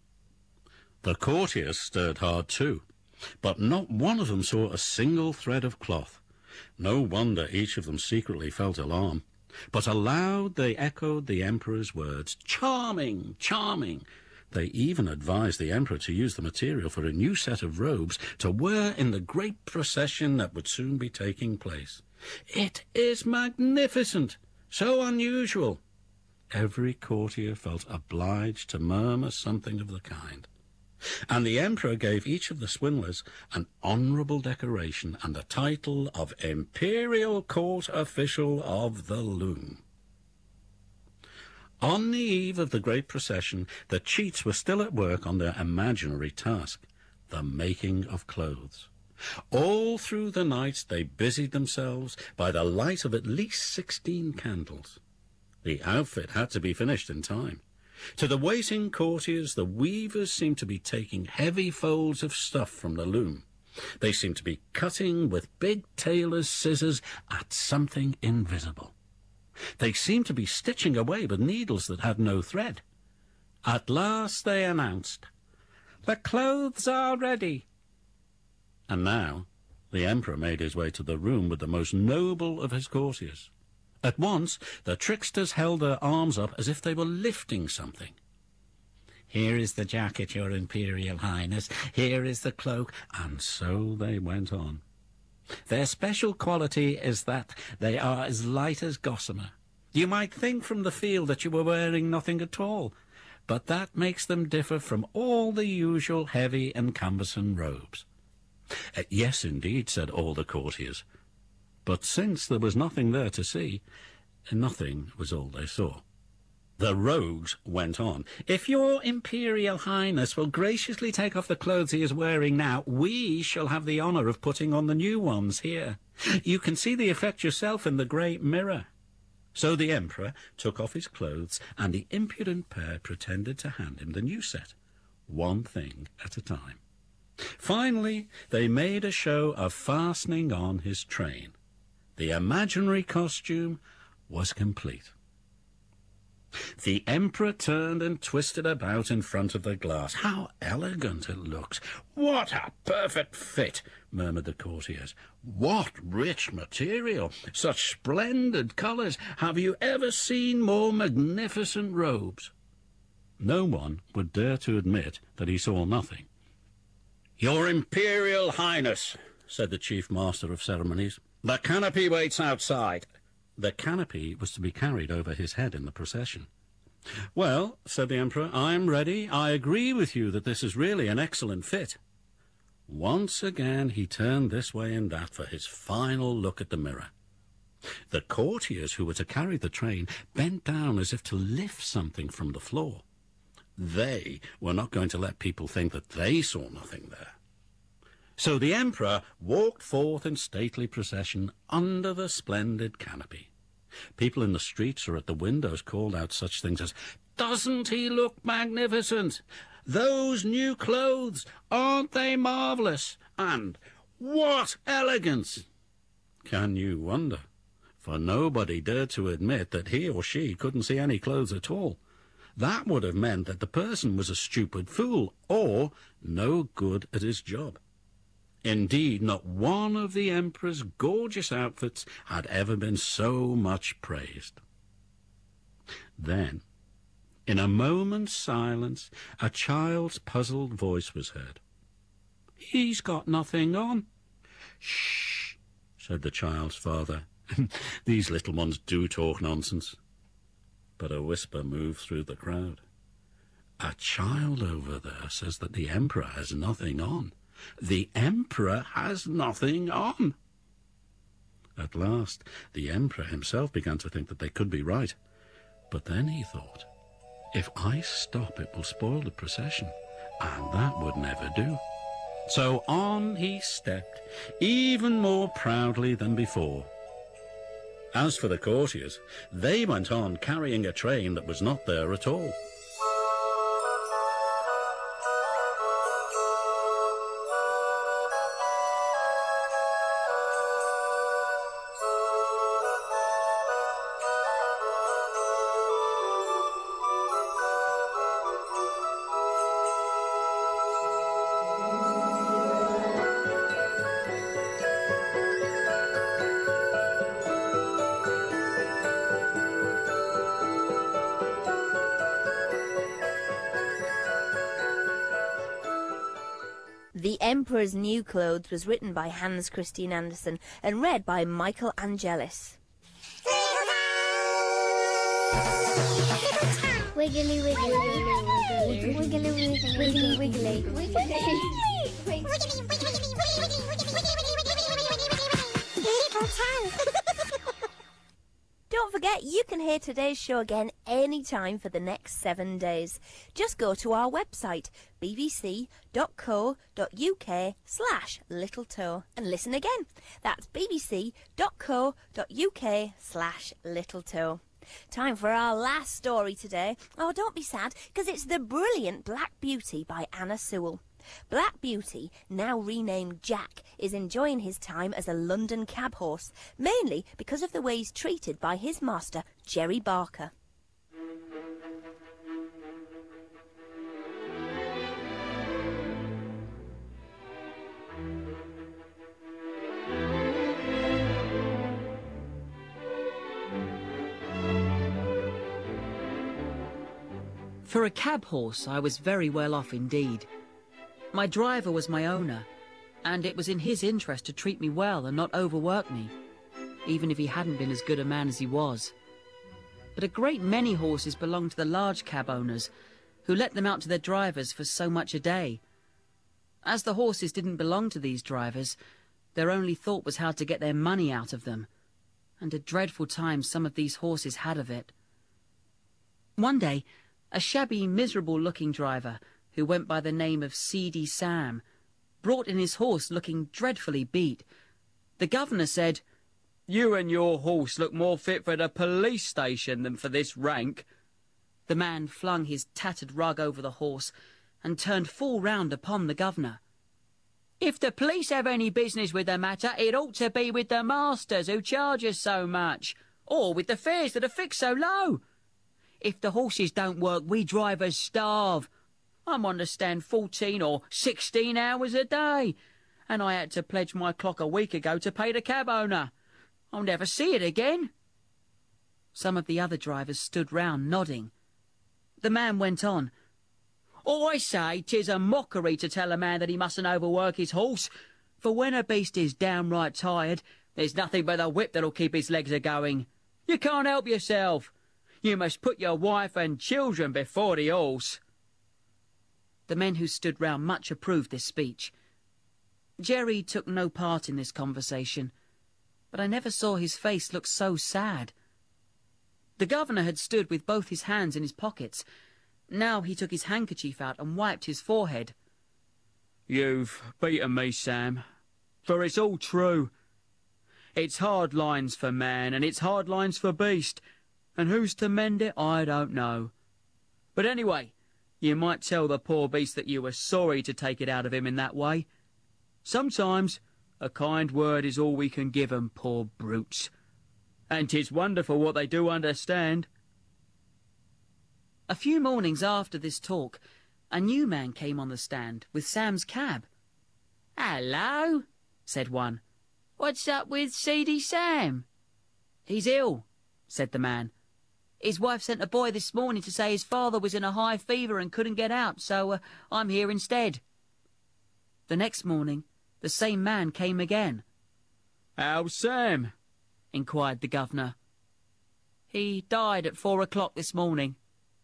The courtiers stared hard too, but not one of them saw a single thread of cloth. No wonder each of them secretly felt alarm. But aloud they echoed the emperor's words, "Charming, charming!" They even advised the emperor to use the material for a new set of robes to wear in the great procession that would soon be taking place. "It is magnificent, so unusual." Every courtier felt obliged to murmur something of the kind. And the emperor gave each of the swindlers an honourable decoration and the title of Imperial Court Official of the Loom. On the eve of the great procession, the cheats were still at work on their imaginary task, the making of clothes. All through the night they busied themselves by the light of at least 16 candles. The outfit had to be finished in time. To the waiting courtiers, the weavers seemed to be taking heavy folds of stuff from the loom. They seemed to be cutting with big tailor's scissors at something invisible. They seemed to be stitching away with needles that had no thread. At last they announced, "The clothes are ready." And now the emperor made his way to the room with the most noble of his courtiers. At once the tricksters held their arms up as if they were lifting something. "Here is the jacket, your Imperial Highness. Here is the cloak." And so they went on. "Their special quality is that they are as light as gossamer. You might think from the feel that you were wearing nothing at all, but that makes them differ from all the usual heavy and cumbersome robes." "Yes, indeed," said all the courtiers. But since there was nothing there to see, nothing was all they saw. The rogues went on. "If your Imperial Highness will graciously take off the clothes he is wearing now, we shall have the honour of putting on the new ones here. You can see the effect yourself in the great mirror." So the emperor took off his clothes, and the impudent pair pretended to hand him the new set, one thing at a time. Finally, they made a show of fastening on his train. The imaginary costume was complete. The emperor turned and twisted about in front of the glass. "How elegant it looks! What a perfect fit!" murmured the courtiers. "What rich material! Such splendid colours! Have you ever seen more magnificent robes?" No one would dare to admit that he saw nothing. "Your Imperial Highness," said the chief master of ceremonies, "the canopy waits outside." The canopy was to be carried over his head in the procession. "Well," said the emperor, "I am ready. I agree with you that this is really an excellent fit." Once again he turned this way and that for his final look at the mirror. The courtiers who were to carry the train bent down as if to lift something from the floor. They were not going to let people think that they saw nothing there. So the emperor walked forth in stately procession under the splendid canopy. People in the streets or at the windows called out such things as, "Doesn't he look magnificent? Those new clothes, aren't they marvellous?" And "What elegance!" Can you wonder? For nobody dared to admit that he or she couldn't see any clothes at all. That would have meant that the person was a stupid fool or no good at his job. Indeed, not one of the emperor's gorgeous outfits had ever been so much praised. Then, in a moment's silence, a child's puzzled voice was heard. "He's got nothing on." "Shh," said the child's father. "These little ones do talk nonsense." But a whisper moved through the crowd. "A child over there says that the emperor has nothing on. The emperor has nothing on." At last, the emperor himself began to think that they could be right. But then he thought, if I stop, it will spoil the procession, and that would never do. So on he stepped, even more proudly than before. As for the courtiers, they went on carrying a train that was not there at all.
Emperor's New Clothes was written by Hans Christian Andersen and read by Michael Angelis.
Wiggly, wiggly, wiggly, wiggly, wiggly, wiggly, wiggly. Little town.
Don't forget, you can hear today's show again anytime for the next 7 days. Just go to our website, bbc.co.uk/littletoe, and listen again. That's bbc.co.uk/littletoe. Time for our last story today. Oh, don't be sad, because it's The Brilliant Black Beauty by Anna Sewell. Black Beauty, now renamed Jack, is enjoying his time as a London cab horse, mainly because of the way he's treated by his master, Jerry Barker.
For a cab horse, I was very well off indeed. My driver was my owner, and it was in his interest to treat me well and not overwork me, even if he hadn't been as good a man as he was. But a great many horses belonged to the large cab owners, who let them out to their drivers for so much a day. As the horses didn't belong to these drivers, their only thought was how to get their money out of them, and a dreadful time some of these horses had of it. One day, a shabby, miserable-looking driver, who went by the name of Seedy Sam, brought in his horse looking dreadfully beat. The governor said, "You and your horse look more fit for the police station than for this rank." The man flung his tattered rug over the horse and turned full round upon the governor. "If the police have any business with the matter, it ought to be with the masters who charge us so much, or with the fares that are fixed so low. If the horses don't work, we drivers starve. I'm on the stand 14 or 16 hours a day, and I had to pledge my clock a week ago to pay the cab owner. I'll never see it again." Some of the other drivers stood round, nodding. The man went on. "I say 'tis a mockery to tell a man that he mustn't overwork his horse, for when a beast is downright tired, there's nothing but the whip that'll keep his legs a-going. You can't help yourself. You must put your wife and children before the horse." The men who stood round much approved this speech. Jerry took no part in this conversation, but I never saw his face look so sad. The governor had stood with both his hands in his pockets. Now he took his handkerchief out and wiped his forehead. "You've beaten me, Sam, for it's all true. It's hard lines for man, and it's hard lines for beast, and who's to mend it, I don't know. But anyway, you might tell the poor beast that you were sorry to take it out of him in that way. Sometimes a kind word is all we can give 'em, poor brutes. And 'tis wonderful what they do understand." A few mornings after this talk, a new man came on the stand with Sam's cab. "Hello," said one. "What's up with Seedy Sam?" "He's ill," said the man. "His wife sent a boy this morning to say his father was in a high fever and couldn't get out, so I'm here instead." The next morning, the same man came again. "How's Sam?" inquired the governor. "He died at 4 o'clock this morning."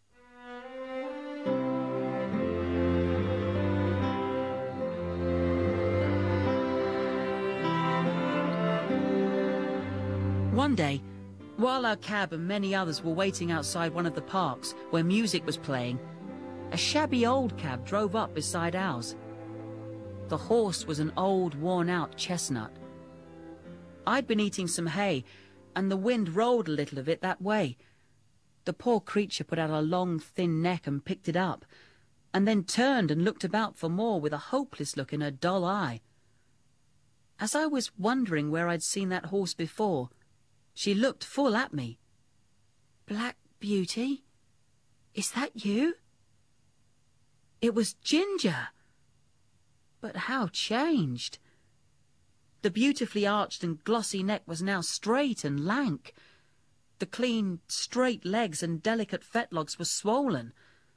One day, while our cab and many others were waiting outside one of the parks where music was playing, a shabby old cab drove up beside ours. The horse was an old, worn-out chestnut. I'd been eating some hay, and the wind rolled a little of it that way. The poor creature put out a long, thin neck and picked it up, and then turned and looked about for more with a hopeless look in her dull eye. As I was wondering where I'd seen that horse before, she looked full at me. "Black Beauty? Is that you?" It was Ginger. But how changed! The beautifully arched and glossy neck was now straight and lank. The clean, straight legs and delicate fetlocks were swollen.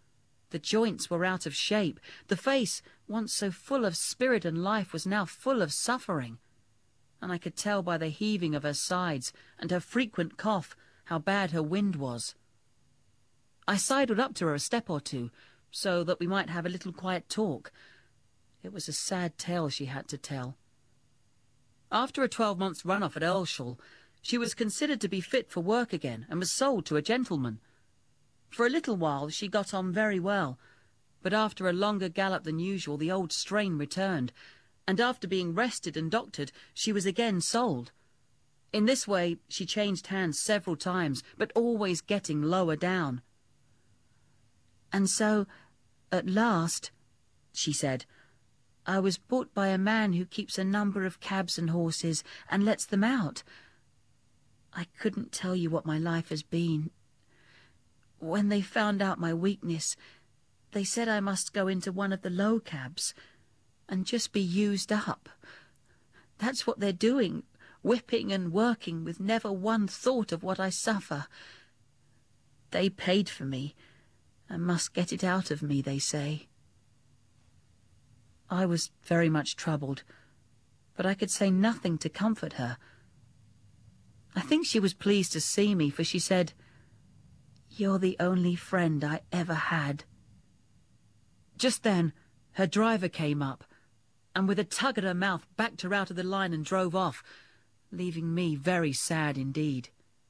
The joints were out of shape. The face, once so full of spirit and life, was now full of suffering. And I could tell by the heaving of her sides and her frequent cough how bad her wind was. I sidled up to her a step or two, so that we might have a little quiet talk. It was a sad tale she had to tell. After a 12-months run-off at Earlshall, she was considered to be fit for work again and was sold to a gentleman. For a little while she got on very well, but after a longer gallop than usual the old strain returned, and after being rested and doctored she was again sold. In this way she changed hands several times, but always getting lower down. "And so, at last," she said, "I was bought by a man who keeps a number of cabs and horses and lets them out. I couldn't tell you what my life has been. When they found out my weakness, they said I must go into one of the low cabs and just be used up. That's what they're doing, whipping and working with never one thought of what I suffer. They paid for me and must get it out of me, they say." I was very much troubled, but I could say nothing to comfort her. I think she was pleased to see me, for she said, "You're the only friend I ever had." Just then her driver came up, and with a tug at her mouth backed her out of the line and drove off, leaving me very sad indeed.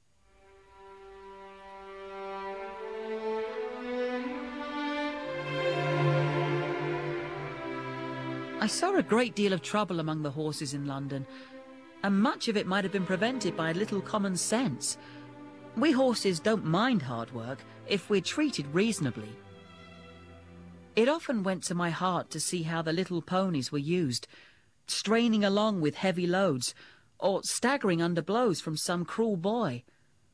I saw a great deal of trouble among the horses in London, and much of it might have been prevented by a little common sense. We horses don't mind hard work if we're treated reasonably. It often went to my heart to see how the little ponies were used, straining along with heavy loads, or staggering under blows from some cruel boy.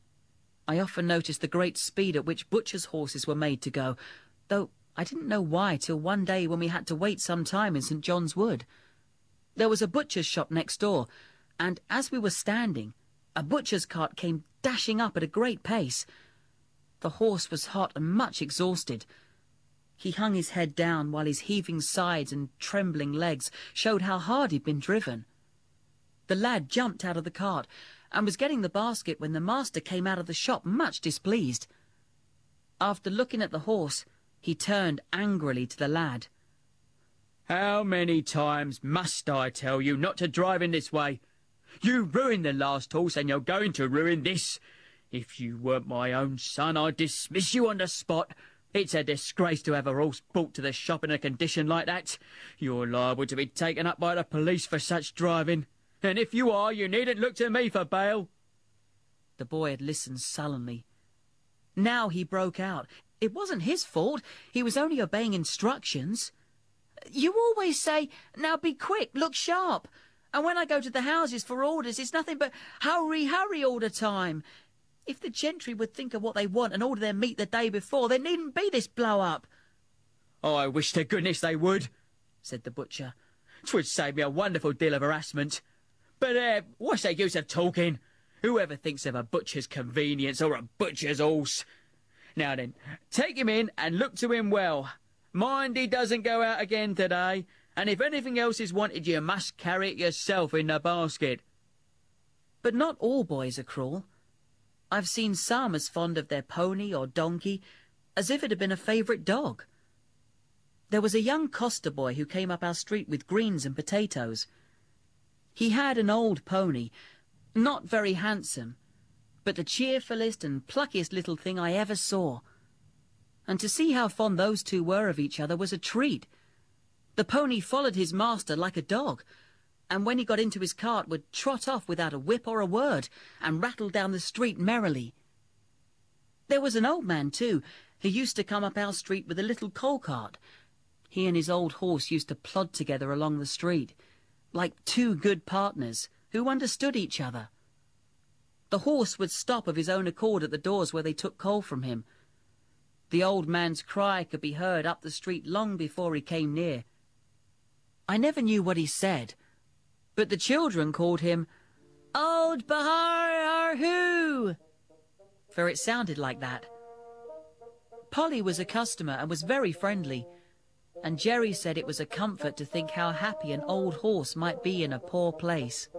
I often noticed the great speed at which butchers' horses were made to go, though I didn't know why till one day when we had to wait some time in St. John's Wood. There was a butcher's shop next door, and as we were standing, a butcher's cart came dashing up at a great pace. The horse was hot and much exhausted. He hung his head down while his heaving sides and trembling legs showed how hard he'd been driven. The lad jumped out of the cart and was getting the basket when the master came out of the shop much displeased. After looking at the horse, he turned angrily to the lad.
"How many times must I tell you not to drive in this way? You ruined the last horse, and you're going to ruin this. If you weren't my own son, I'd dismiss you on the spot. It's a disgrace to have a horse brought to the shop in a condition like that. You're liable to be taken up by the police for such driving. And if you are, you needn't look to me for bail."
The boy had listened sullenly. Now he broke out. It wasn't his fault. He was only obeying instructions. "You always say, 'Now be quick, look sharp.' And when I go to the houses for orders, it's nothing but hurry, hurry all the time. If the gentry would think of what they want and order their meat the day before, there needn't be this blow-up."
"I wish to goodness they would," said the butcher. "'Twould save me a wonderful deal of harassment. But what's the use of talking? Whoever thinks of a butcher's convenience or a butcher's horse? Now then, take him in and look to him well. Mind he doesn't go out again today, and if anything else is wanted, you must carry it yourself in the basket."
But not all boys are cruel. I've seen some as fond of their pony or donkey as if it had been a favourite dog. There was a young coster boy who came up our street with greens and potatoes. He had an old pony, not very handsome, but the cheerfullest and pluckiest little thing I ever saw. And to see how fond those two were of each other was a treat. The pony followed his master like a dog, and when he got into his cart would trot off without a whip or a word, and rattle down the street merrily. There was an old man, too, who used to come up our street with a little coal cart. He and his old horse used to plod together along the street, like two good partners who understood each other. The horse would stop of his own accord at the doors where they took coal from him. The old man's cry could be heard up the street long before he came near. I never knew what he said, but the children called him "Old Bahar Arhu," for it sounded like that. Polly was a customer and was very friendly, and Jerry said it was a comfort to think how happy an old horse might be in a poor place.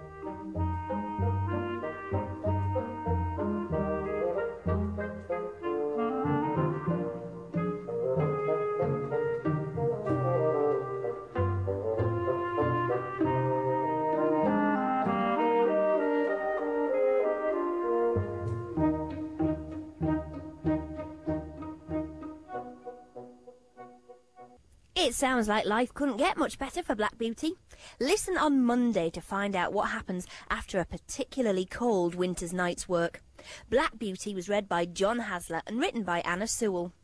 It sounds like life couldn't get much better for Black Beauty. Listen on Monday to find out what happens after a particularly cold winter's night's work. Black Beauty was read by John Hasler and written by Anna Sewell.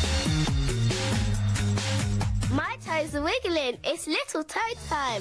My toes are wiggling. It's little toe time.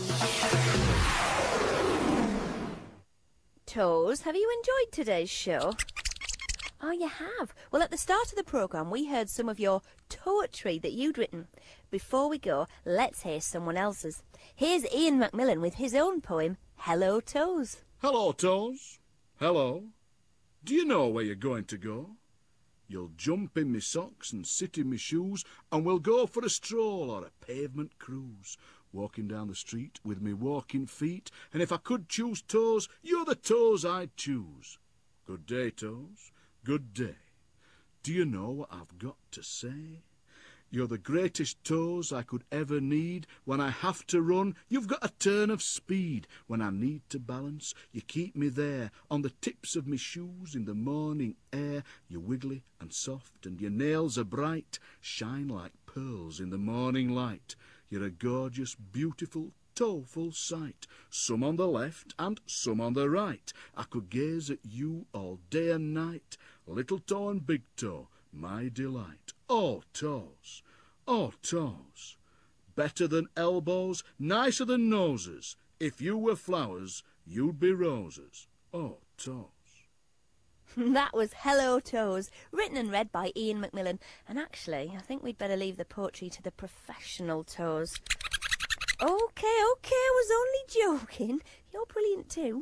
Toes, have you enjoyed today's show? Oh, you have? Well, at the start of the programme, we heard some of your poetry that you'd written. Before we go, let's hear someone else's. Here's Ian Macmillan with his own poem, Hello, Toes.
Hello, Toes. Hello. Do you know where you're going to go? You'll jump in me socks and sit in me shoes, and we'll go for a stroll or a pavement cruise, walking down the street with me walking feet, and if I could choose toes, you're the toes I'd choose. Good day, Toes. Good day. Do you know what I've got to say? You're the greatest toes I could ever need. When I have to run, you've got a turn of speed. When I need to balance, you keep me there. On the tips of me shoes in the morning air, you're wiggly and soft and your nails are bright, shine like pearls in the morning light. You're a gorgeous, beautiful, toeful sight, some on the left and some on the right. I could gaze at you all day and night, little toe and big toe, my delight. Oh, toes, oh, toes, better than elbows, nicer than noses. If you were flowers, you'd be roses. Oh, toes.
That was Hello, Toes, written and read by Ian Macmillan. And actually, I think we'd better leave the poetry to the professional Toes. Okay, I was only joking. You're brilliant too.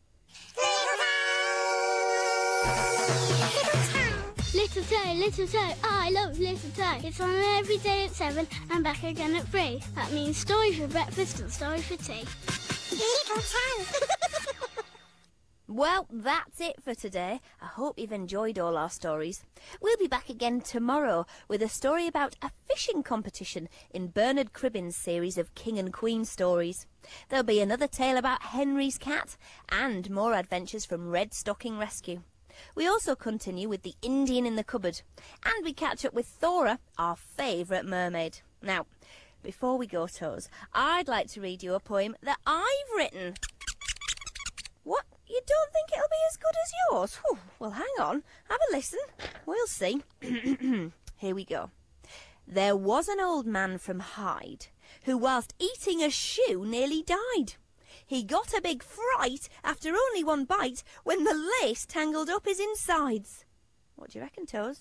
Little toe, I love Little Toe. It's on every day at 7 and back again at 3. That means stories for breakfast and stories for tea. Little Toe.
Well, that's it for today. I hope you've enjoyed all our stories. We'll be back again tomorrow with a story about a fishing competition in Bernard Cribbin's series of King and Queen stories. There'll be another tale about Henry's cat and more adventures from Red Stocking Rescue. We also continue with the Indian in the cupboard, and we catch up with Thora, our favourite mermaid. Now, before we go, Toes, I'd like to read you a poem that I've written. What? You don't think it'll be as good as yours? Whew, well, hang on. Have a listen. We'll see. Here we go. There was an old man from Hyde who, whilst eating a shoe, nearly died. He got a big fright after only one bite when the lace tangled up his insides. What do you reckon, Toes?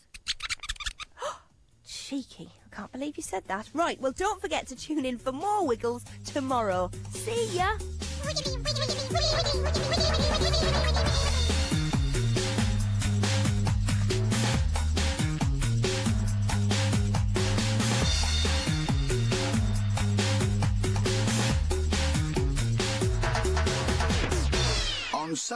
Cheeky. I can't believe you said that. Right, well, don't forget to tune in for more Wiggles tomorrow. See ya!
On